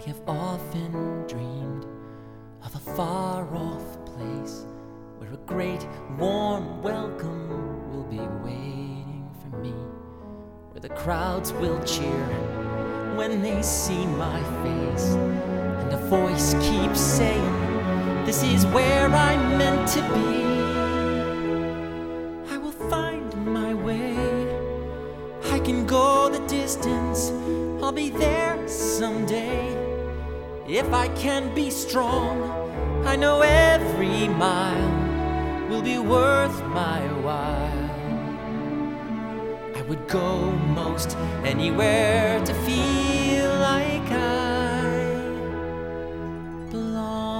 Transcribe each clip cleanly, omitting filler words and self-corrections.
have often dreamed of a far-off place where a great warm welcome will be waiting for me, where the crowds will cheer when they see my face, and a voice keeps saying, "This is where I'm meant to be." I will find my way, I can go the distance, I'll be there someday. If I can be strong, I know every mile will be worth my while. I would go most anywhere to feel like I belong.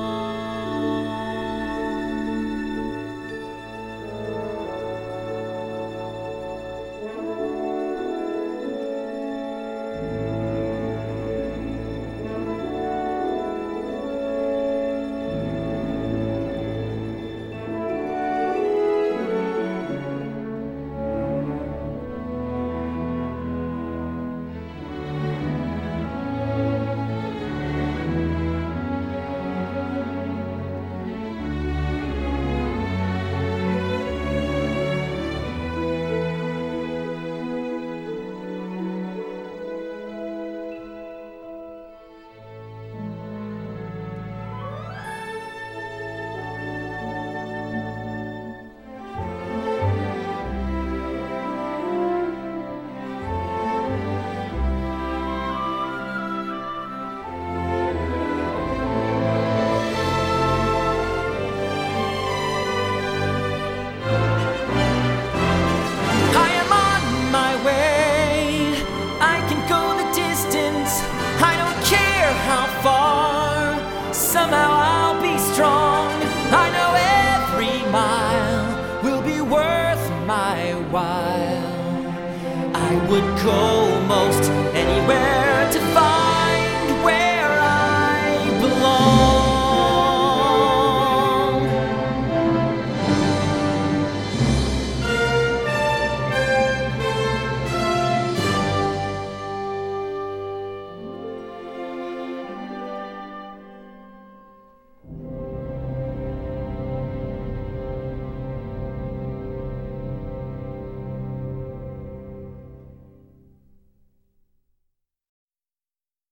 Somehow I'll be strong. I know every mile will be worth my while. I would go most